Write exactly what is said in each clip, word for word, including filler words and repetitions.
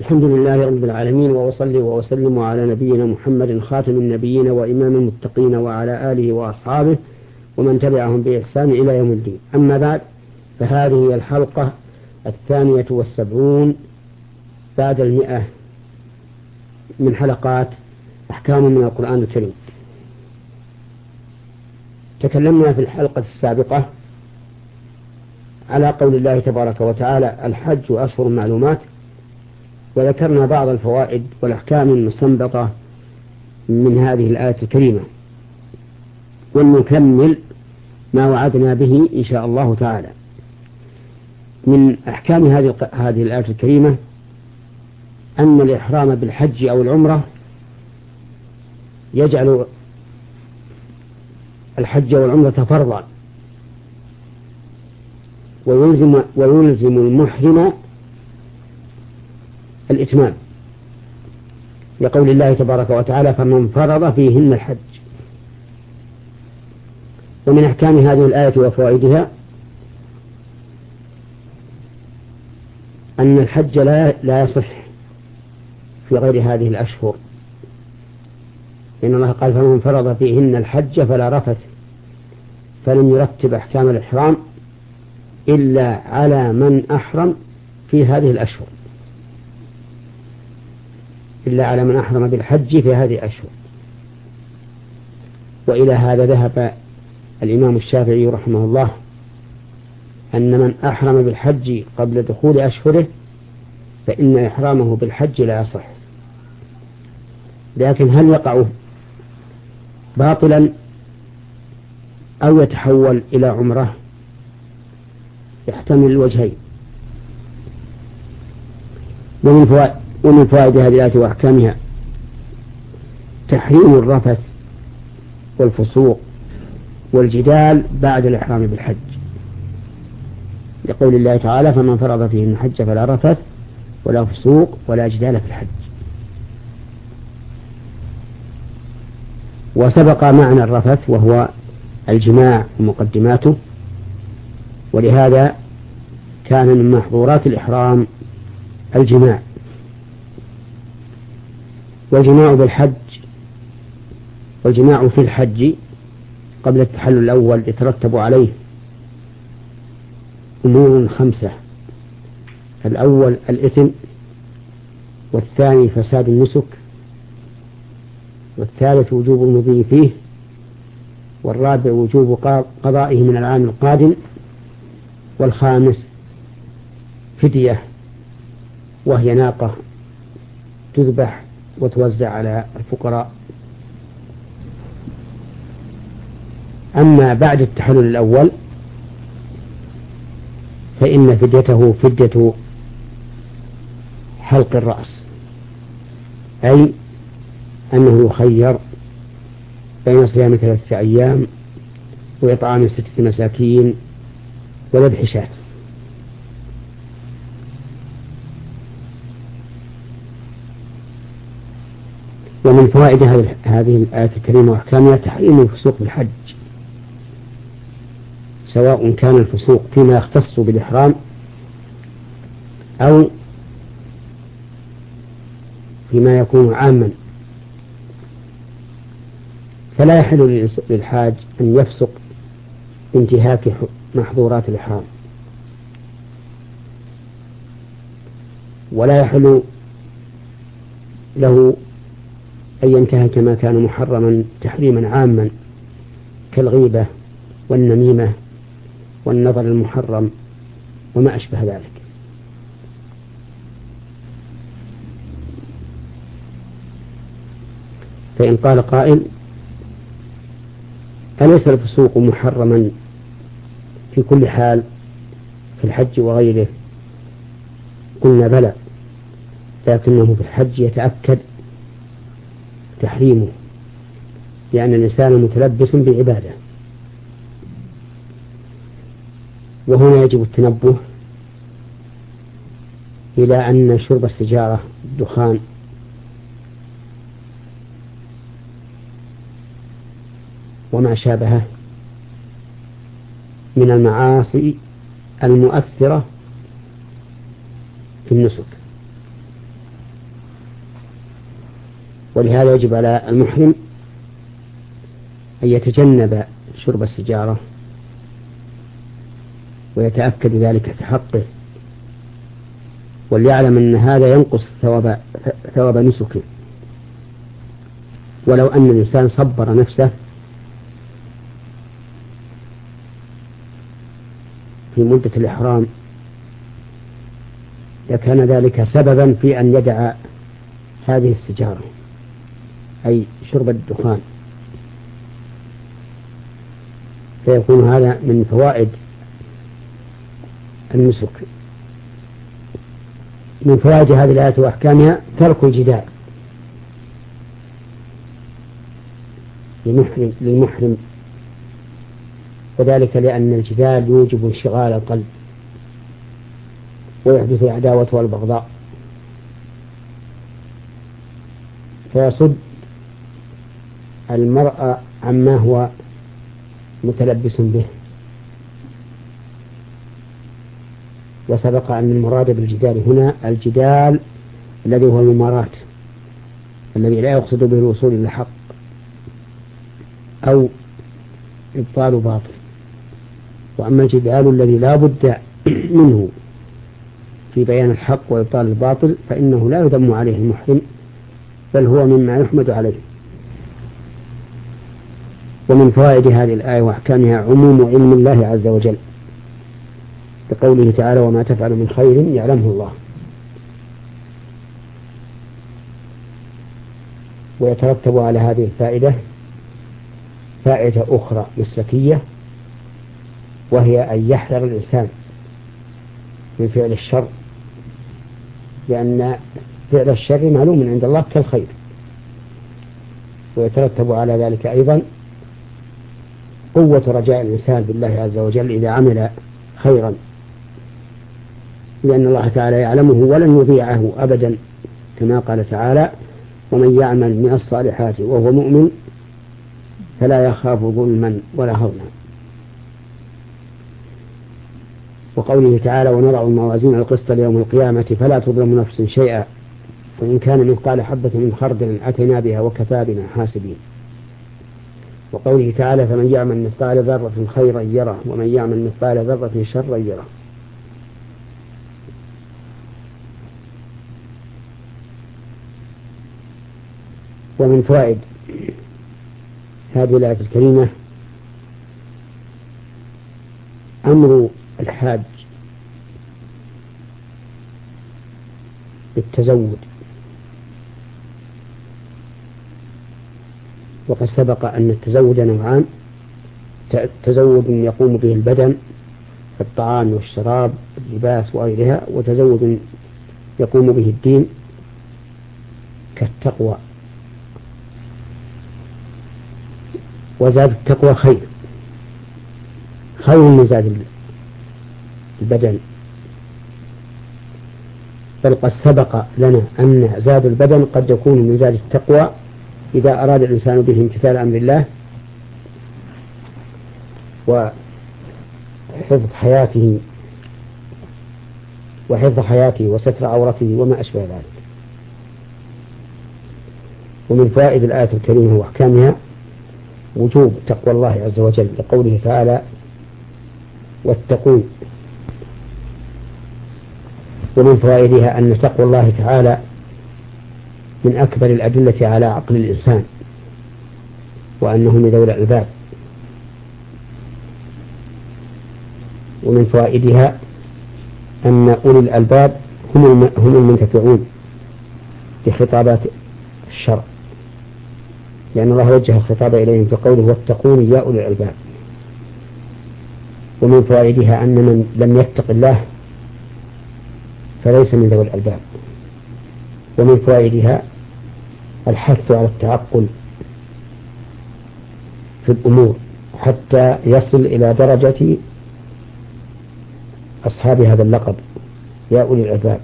الحمد لله رب العالمين، وأصلي وأسلم على نبينا محمد خاتم النبيين وإمام المتقين وعلى آله وأصحابه ومن تبعهم بإحسان إلى يوم الدين. أما بعد، فهذه هي الحلقة الثانية والسبعون بعد المئة من حلقات أحكام من القرآن الكريم. تكلمنا في الحلقة السابقة على قول الله تبارك وتعالى: الحج أشهر معلومات، وذكرنا بعض الفوائد والأحكام المستنبطة من هذه الآية الكريمة، ونكمل ما وعدنا به إن شاء الله تعالى. من أحكام هذه هذه الآية الكريمة أن الإحرام بالحج أو العمرة يجعل الحج والعمرة فرضا، ويلزم ويلزم المحرم الإتمام، لقول الله تبارك وتعالى: فمن فرض فيهن الحج. ومن أحكام هذه الآية وفوائدها أن الحج لا لا يصح في غير هذه الأشهر، إن الله قال: فمن فرض فيهن الحج فلا رفث، فلم يرتب أحكام الإحرام إلا على من أحرم في هذه الأشهر، إلا على من أحرم بالحج في هذه الأشهر. وإلى هذا ذهب الإمام الشافعي رحمه الله، أن من أحرم بالحج قبل دخول أشهره فإن إحرامه بالحج لا يصح. لكن هل يقع باطلا أو يتحول إلى عمره؟ يحتمل الوجهين. ومن فوائد ومن فوائد هذه الآية وأحكامها تحريم الرفث والفسوق والجدال بعد الإحرام بالحج، لقول الله تعالى: فمن فرض فيهن الحج فلا رفث ولا فسوق ولا جدال في الحج. وسبق معنى الرفث وهو الجماع ومقدماته، ولهذا كان من محظورات الإحرام الجماع. والجماع بالحج والجماع في الحج قبل التحلل الأول يترتب عليه أمور خمسة: الأول الإثم، والثاني فساد النسك، والثالث وجوب المضي فيه، والرابع وجوب قضائه من العام القادم، والخامس فدية وهي ناقة تذبح وتوزع على الفقراء. أما بعد التحلل الأول فإن فديته فدية حلق الرأس، أي أنه يخير بين صيام ثلاثة أيام وإطعام ستة مساكين وذبح شاة. ومن فوائد هذه الآية الكريمة وأحكامها تحريم الفسوق بالحج، سواء كان الفسوق فيما يختص بالإحرام أو فيما يكون عاما. فلا يحل للحاج أن يفسق بانتهاك محظورات الإحرام، ولا يحل له أن ينتهك ما كان محرما تحريما عاما كالغيبة والنميمة والنظر المحرم وما أشبه ذلك. فإن قال قائل: أليس الفسوق محرما في كل حال في الحج وغيره؟ قلنا: بلى، لكنه في الحج يتأكد تحريمه، لأن الإنسان متلبس بعبادة. وهنا يجب التنبه إلى أن شرب السجارة، الدخان، وما شابهه من المعاصي المؤثرة في النسك، ولهذا يجب على المحرم أن يتجنب شرب السجارة ويتأكد ذلك في حقه، وليعلم أن هذا ينقص ثواب ثواب نسكه. ولو أن الإنسان صبر نفسه في مدة الإحرام لكان ذلك سببا في أن يدع هذه السجارة، أي شرب الدخان، فيكون هذا من فوائد النسك. من فوائد هذه الآية وأحكامها ترك الجدال للمحرم, للمحرم وذلك لأن الجدال يوجب انشغال القلب ويحدث العداوة والبغضاء، فيصد المرء عما هو متلبس به. وسبق أن المراد بالجدال هنا الجدال الذي هو الممارات الذي لا يقصد به الوصول إلى الحق أو إبطال باطل. وأما الجدال الذي لا بد منه في بيان الحق وإبطال الباطل فإنه لا يذم عليه المحرم، بل هو مما يحمد عليه. ومن فوائد هذه الآية وأحكامها عموم علم الله عز وجل بقوله تعالى: وما تفعل من خير يعلمه الله. ويترتب على هذه الفائدة فائدة أخرى مسلكية، وهي أن يحذر الإنسان من فعل الشر، لأن فعل الشر معلوم عند الله كالخير. ويترتب على ذلك أيضا قوة رجاء الإنسان بالله عز وجل إذا عمل خيرا، لأن الله تعالى يعلمه ولن يضيعه أبدا، كما قال تعالى: ومن يعمل من الصالحات وهو مؤمن فلا يخاف ظلما ولا هضما. وقوله تعالى: ونضع الموازين القسط ليوم القيامة فلا تظلم نفس شيئا وإن كان مثقال حبة من خردل أتينا بها وكفى بنا حاسبين. وقوله تعالى: فمن يعمل مثقال ذرة خيرا يره ومن يعمل مثقال ذرة شرا يره. ومن فوائد هذه الآية الكريمة أمر الحاج بالتزود، وقد سبق أن التزود نوعان: تزود يقوم به البدن في الطعام والشراب واللباس وغيرها، وتزود يقوم به الدين كالتقوى. وزاد التقوى خير خير من زاد البدن، بل قد سبق لنا أن زاد البدن قد يكون من زاد التقوى إذا أراد الإنسان به امتثال أمر الله وحفظ حياته وحفظ حياته وستر عورته وما أشبه ذلك. ومن فوائد الآية الكريمة وأحكامها وجوب تقوى الله عز وجل لقوله تعالى: واتقون. ومن فوائدها أن تقوى الله تعالى من أكبر الأدلة على عقل الإنسان وأنه من ذوي الألباب. ومن فوائدها أن أولي الألباب هم هم المنتفعون بخطابات الشرع، لأن الله وجه الخطاب إليهم في قوله: واتقون يا أولي الألباب. ومن فوائدها أن من لم يتق الله فليس من ذوي الألباب. ومن فوائدها الحث على التعقل في الأمور حتى يصل إلى درجة أصحاب هذا اللقب يا أولي الألباب.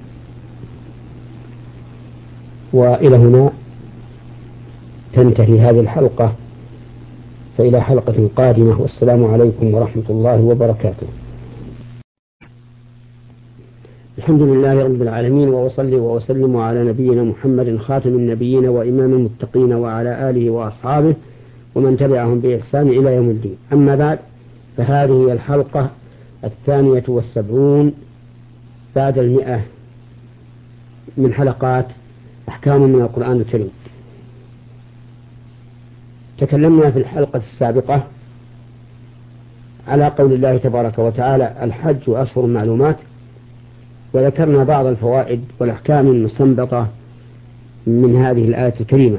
وإلى هنا تنتهي هذه الحلقة، فإلى حلقة قادمة، والسلام عليكم ورحمة الله وبركاته. الحمد لله رب العالمين، وأصلي وأسلم على نبينا محمد خاتم النبيين وإمام المتقين وعلى آله وأصحابه ومن تبعهم بإحسان إلى يوم الدين. أما بعد، فهذه الحلقة الثانية والسبعون بعد المئة من حلقات أحكام من القرآن الكريم. تكلمنا في الحلقة السابقة على قول الله تبارك وتعالى: الحج أشهر معلومات، وذكرنا بعض الفوائد والأحكام المستنبطة من هذه الآية الكريمة،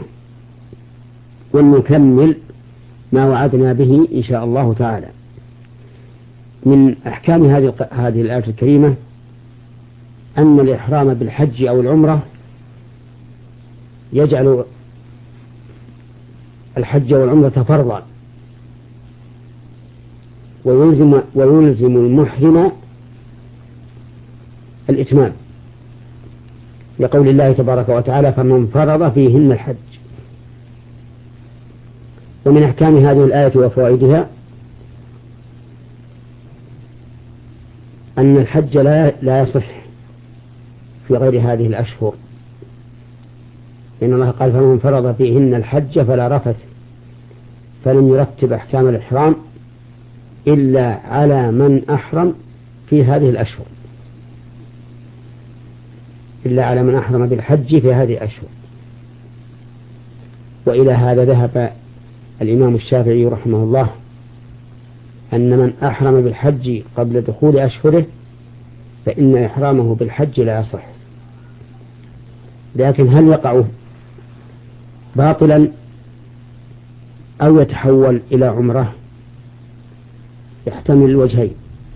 ونكمل ما وعدنا به إن شاء الله تعالى. من أحكام هذه هذه الآية الكريمة أن الإحرام بالحج أو العمرة يجعل الحج والعمرة فرضا، ويلزم ويلزم المحرم الإتمام، لقول الله تبارك وتعالى: فمن فرض فيهن الحج. ومن أحكام هذه الآية وفوائدها أن الحج لا لا يصح في غير هذه الأشهر، لأن الله قال: فمن فرض فيهن الحج فلا رفث، فلم يرتب أحكام الإحرام إلا على من أحرم في هذه الأشهر، إلا على من أحرم بالحج في هذه الأشهر. وإلى هذا ذهب الإمام الشافعي رحمه الله، أن من أحرم بالحج قبل دخول أشهره فإن إحرامه بالحج لا يصح. لكن هل يقع باطلا أو يتحول إلى عمره؟ يحتمل الوجهين.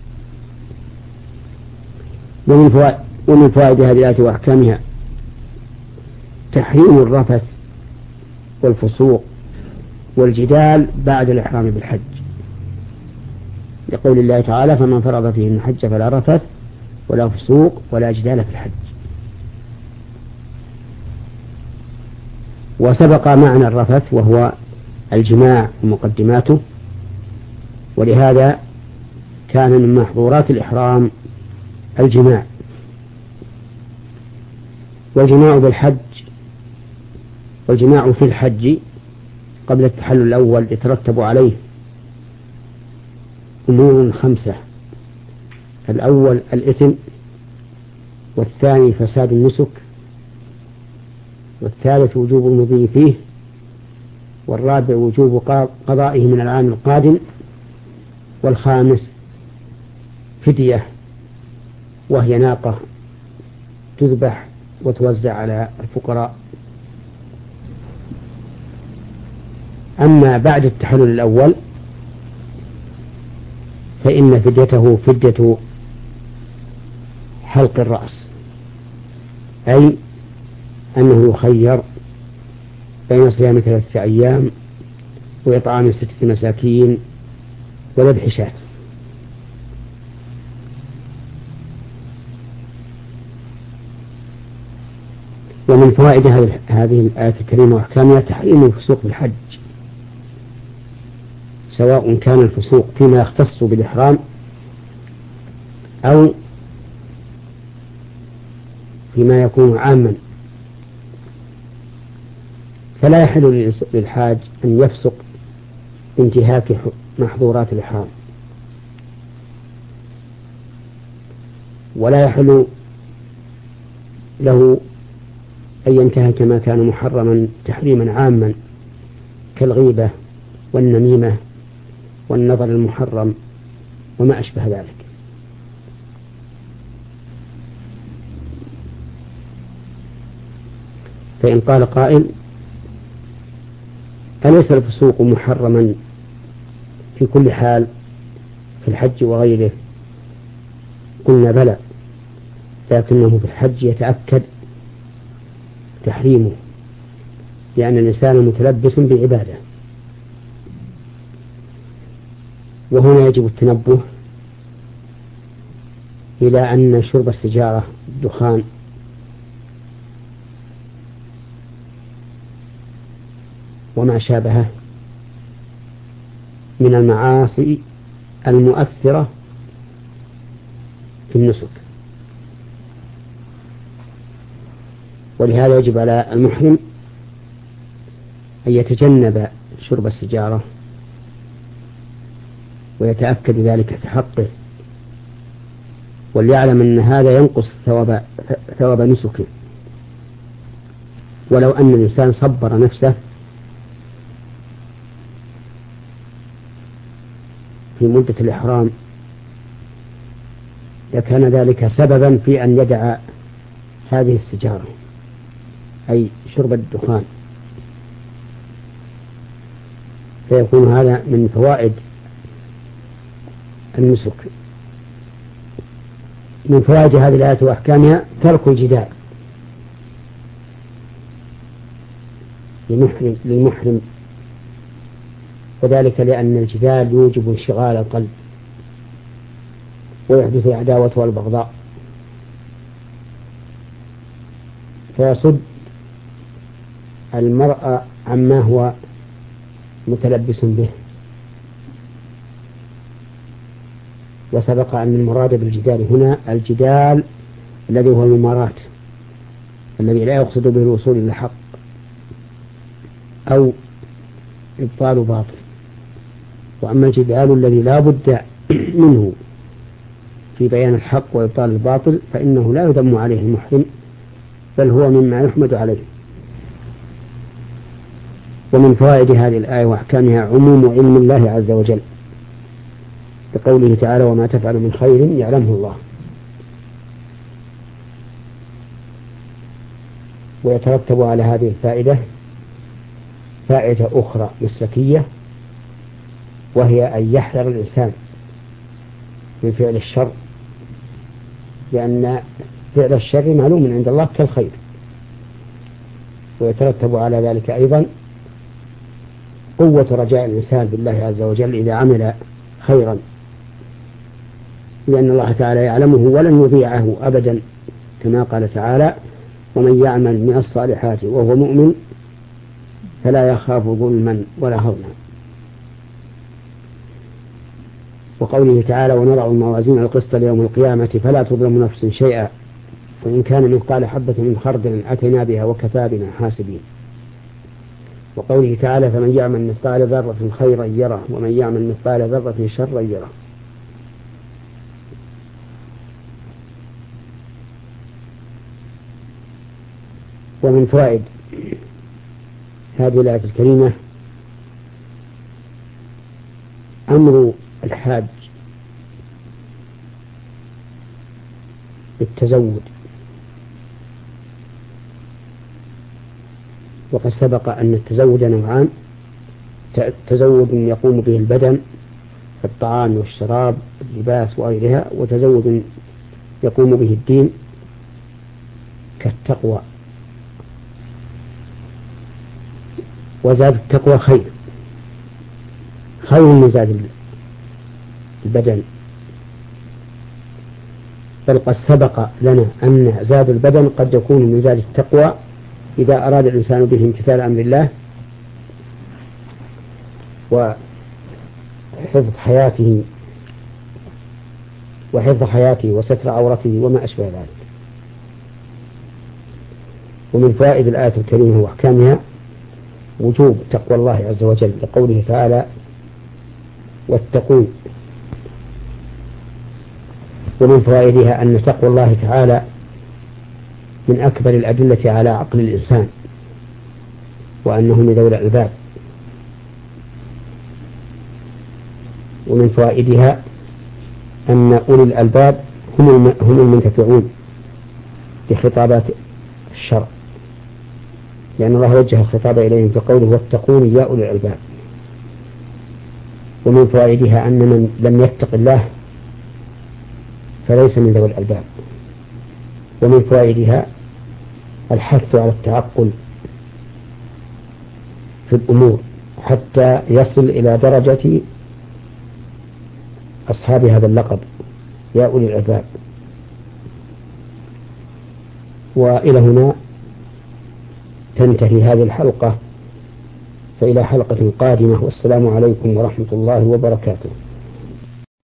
ومن فوائد ومن فوائد هذه الآية وأحكامها تحريم الرفث والفسوق والجدال بعد الإحرام بالحج، لقول الله تعالى: فمن فرض فيهن الحج فلا رفث ولا فسوق ولا جدال في الحج. وسبق معنى الرفث وهو الجماع ومقدماته، ولهذا كان من محظورات الإحرام الجماع. والجماع بالحج والجماع في الحج قبل التحلل الأول يترتب عليه أمور خمسة: الأول الإثم، والثاني فساد النسك، والثالث وجوب المضي فيه، والرابع وجوب قضائه من العام القادم، والخامس فدية، وهي ناقة تذبح وتوزع على الفقراء. أما بعد التحلل الأول فإن فديته فدية حلق الرأس، أي أنه يخير بين صيام ثلاثة أيام وإطعام ستة مساكين وذبح شاة. ومن فوائد هذه الآية الكريمة وأحكامها تحريم الفسوق بالحج، سواء كان الفسوق فيما يختص بالإحرام أو فيما يكون عاما. فلا يحل للحاج أن يفسق بانتهاك محظورات الإحرام، ولا يحل له أن ينتهك ما كان محرما تحريما عاما كالغيبة والنميمة والنظر المحرم وما أشبه ذلك. فإن قال قائل: أليس الفسوق محرما في كل حال في الحج وغيره؟ قلنا بلى، لكنه في الحج يتأكد تحريمه، لأن الإنسان متلبس بعبادة. وهنا يجب التنبه إلى أن شرب السجارة، الدخان، وما شابهه من المعاصي المؤثرة في النسك، ولهذا يجب على المحرم أن يتجنب شرب السجارة ويتأكد ذلك في حقه، وليعلم أن هذا ينقص ثواب ثواب نسكه. ولو أن الإنسان صبر نفسه في مدة الإحرام لكان ذلك سببا في أن يدع هذه السجارة، أي شرب الدخان، فيكون هذا من فوائد النسك. من فوائد هذه الآية وأحكامها ترك الجدال للمحرم, للمحرم وذلك لأن الجدال يوجب انشغال القلب ويحدث العداوة والبغضاء، فيصد المرء عما هو متلبس به. وسبق أن المراد بالجدال هنا الجدال الذي هو الممارات الذي لا يقصد به الوصول إلى الحق أو إبطال باطل. وأما الجدال الذي لا بد منه في بيان الحق وإبطال الباطل فإنه لا يذم عليه المحرم، بل هو مما يحمد عليه. ومن فوائد هذه الآية وأحكامها عموم علم الله عز وجل بقوله تعالى: وما تفعل من خير يعلمه الله. ويترتب على هذه الفائدة فائدة أخرى مسلكية، وهي أن يحذر الإنسان من فعل الشر، لأن فعل الشر معلوم عند الله كالخير. ويترتب على ذلك أيضا قوة رجاء الإنسان بالله عز وجل إذا عمل خيرا، لأن الله تعالى يعلمه ولن يضيعه أبدا، كما قال تعالى: ومن يعمل من الصالحات وهو مؤمن فلا يخاف ظلما ولا هضما. وقوله تعالى: ونضع الموازين القسط ليوم القيامة فلا تظلم نفس شيئا وإن كان مثقال حبة من خردل أتينا بها وكفى بنا حاسبين. وقوله تعالى: فمن يعمل مثقال ذرة خيرا يره ومن يعمل مثقال ذرة شرا يره. ومن فوائد هذه الآية الكريمة أمر الحاج بالتزود، وقد سبق أن التزود نوعان: تزود يقوم به البدن الطعام والشراب اللباس وغيرها، وتزود يقوم به الدين كالتقوى. وزاد التقوى خير خير من زاد البدن، بل قد سبق لنا أن زاد البدن قد يكون من زاد التقوى إذا أراد الإنسان به امتثال أمر الله وحفظ حياته وحفظ حياته وستر عورته وما أشبه ذلك. ومن فوائد الآية الكريمة وأحكامها وجوب تقوى الله عز وجل لقوله تعالى: واتقون. ومن فوائدها أن تقوى الله تعالى من أكبر الأدلة على عقل الإنسان وأنه من ذوي الألباب. ومن فوائدها أن أولي الألباب هم هم المنتفعون بخطابات الشرع، لأن الله وجه الخطاب إليهم في قوله: واتقون يا أولي الألباب. ومن فوائدها أن من لم يتق الله فليس من ذوي الألباب. ومن فوائدها الحث على التعقل في الأمور حتى يصل إلى درجة أصحاب هذا اللقب يا أولي الألباب. وإلى هنا تنتهي هذه الحلقة، فإلى حلقة قادمة، والسلام عليكم ورحمة الله وبركاته.